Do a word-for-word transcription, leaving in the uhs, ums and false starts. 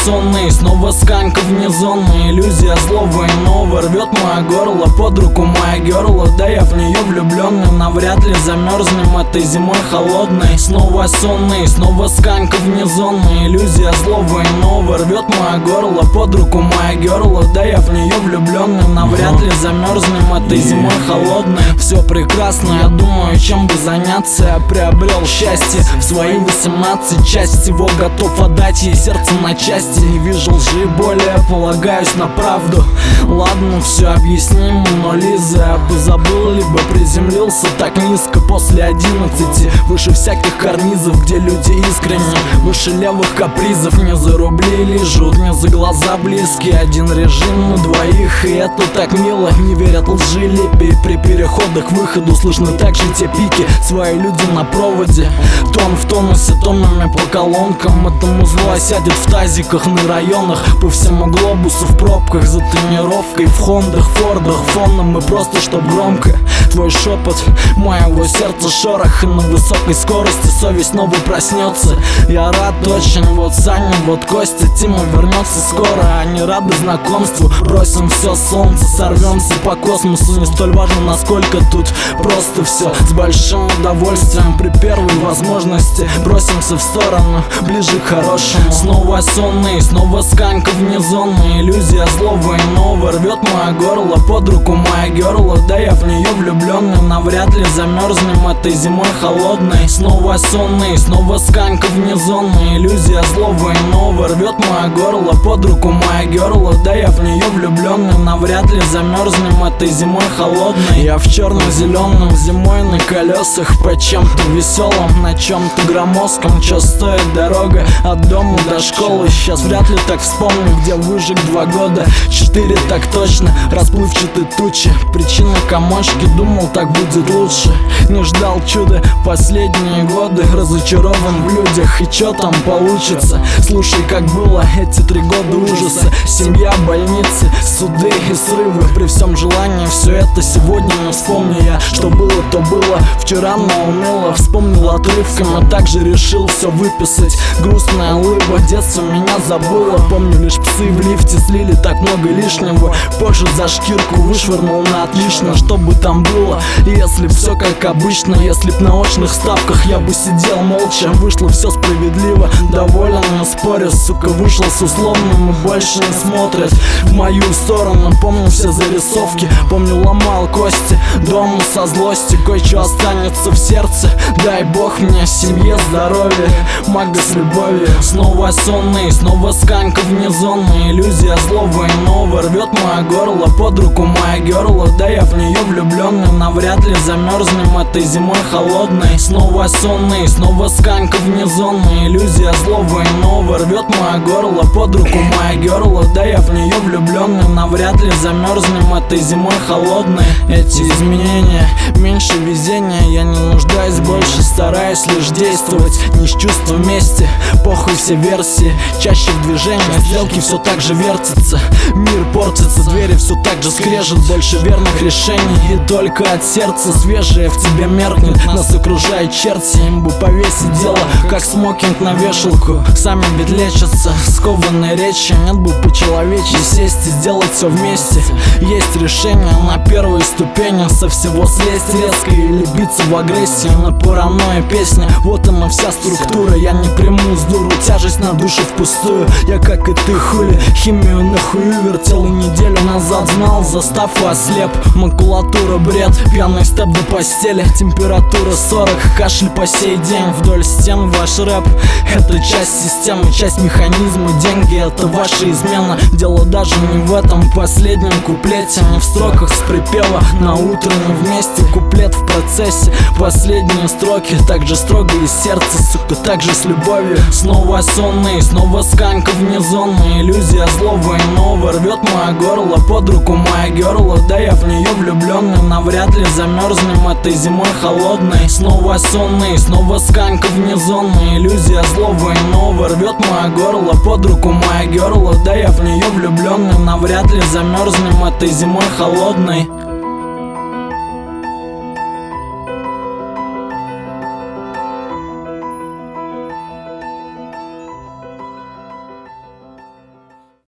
сонный, снова сканька вне зоны. Иллюзия злого иного рвет мое горло, под руку моя герла. Да я в нее влюбленный, навряд ли замерзнем этой зимой холодной. Снова сонный, снова сканька вне зоны. Иллюзия злого иного рвет мое горло, под руку моя герла. Да я в нее влюбленный, навряд ли замерзнем этой зимой холодной. Все прекрасно, я думаю, чем бы заняться. Я приобрел счастье в свои восемнадцать, часть всего готов отдать ей сердце на части. Не вижу лжи, более полагаюсь на правду. Ладно, все объяснимо, но Лиза, я бы забыл, либо приземлился так низко после одиннадцати, выше всяких карнизов, где люди искренне, выше левых капризов. Не за рубли лежут, не за глаза близкие, один режим на двоих, и это так мило. Не верят лжи лепи, при переходах к выходу слышны также те пики. Свои люди на проводе, тон в тонусе, тоннами по колонкам. Этому зло осядет в тазиках на районах, по всему глобусу в пробках, за тренировкой в хондах, фордах, фоном и просто чтоб громко. Твой шепот, моего сердца шорох, и на высокой скорости совесть снова проснется. Я рад очень, вот Саня, вот Костя, Тима вернется скоро. Они рады знакомству, бросим все солнце, сорвемся по космосу. Не столь важно, насколько тут просто все, с большим удовольствием при первой возможности бросимся в сторону, ближе к хорошему. Снова сонный, снова сканька вне зоны. Иллюзия злого иного рвет мое горло, под руку моя герла. Да я в нее влюбленный, навряд ли замерзнем этой зимой холодной. Снова сонный, снова сканька вне зоны. Иллюзия злого иного рвет мое горло, под руку моя герла. Да я в нее влюбленный, навряд ли замерзнем этой зимой холодной. Я в черно-зеленом зимой на колесах, по чем-то веселым, на чем-то громоздком. Че стоит дорога от дома до школы? Сейчас вряд ли так вспомню, где выжег два года. Четыре так точно, расплывчатые тучи, причина комочки, думал так будет лучше. Не ждал чуда последние годы, разочарован в людях, и чё там получится? Слушай, как было эти три года ужаса, семья, больницы, суды и срывы. При всем желании все это сегодня не вспомню я. Что было, то было, вчера науныло, вспомнил отрывками, также решил все выписать. Грустная улыба, детство меня забыло. Помню лишь псы в лифте слили так много лишнего, позже за шкирку вышвырнул на отлично. Что бы там было, если б все как обычно, если б на очных ставках я бы сидел молча. Вышло все справедливо, доволен, не спорю, сука, вышел с условным и больше не смотрят в мою сторону. Помню все зарисовки, помню ломал кости дома со злости, кое-что останется в сердце. Дай бог мне, семье, здоровье, мага с любовью. Снова сонный, снова сканька вне зоны. Иллюзия злого иного рвет мое горло, под руку моя герла. Да я в нее влюбленный, навряд ли замерзнем этой зимой холодной. Снова сонный, снова сканька вне зоны. Иллюзия злого иного рвет мое горло, под руку моя герла. Да я в нее влюбленный, навряд ли замерзнем этой зимой холодной. Эти изменения, меньше везения, я не нуждаюсь больше, стараюсь лишь действовать не с чувством мести. Похуй все версии, чаще в движении, сделки все так же вертятся, мир портится, двери все так же скрежет. Больше верных решений, и только от сердца свежее в тебе меркнет. Нас окружает черти, им бы повесить дело, как смокинг на вешалку. Сами ведь лечатся, скованные речи, нет бы по-человечьи сесть и сделать все вместе. Есть решение на первой ступени, со всего слезть резко или биться в агрессии. На паранойя песня, вот она вся структура. Я не приму с дуру тяжесть на душу впустую. Я как и ты, хули, химию нахую вертел и неделю назад знал, заставку ослеп. Макулатура, бред, пьяный степ до постели, температура сорок, кашель по сей день. Вдоль стен ваш рэп, это часть системы, часть механизма. Деньги — это ваша измена. Дело даже не в этом последнем куплете, не в строках с припева на утро, не вместе. Куплет в процессе, последние строки так же строго из сердца, сука, так же с любовью. Снова сонный, снова сканька вне зоны. Иллюзия злого иного рвет мое горло, под руку моя герла. Да я в нее влюбленный, навряд ли замерзнем этой зимой холодной. Снова сонный, снова сканька вне зоны. Иллюзия злого иного рвет мое горло, под руку моя герла. Да я в нее влюбленный, навряд ли замерзнем этой зимой холодной.